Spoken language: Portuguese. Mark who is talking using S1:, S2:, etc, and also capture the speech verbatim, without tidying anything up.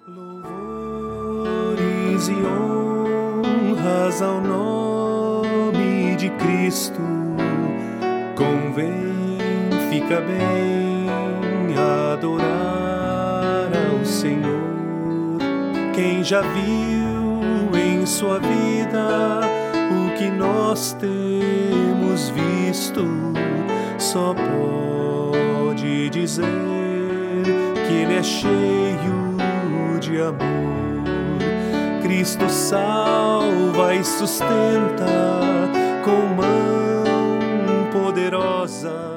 S1: Louvores e honras ao nome de Cristo, convém, fica bem adorar ao Senhor. Quem já viu em sua vida o que nós temos visto, só pode dizer que Ele é cheio de amor. Cristo salva e sustenta com mão poderosa.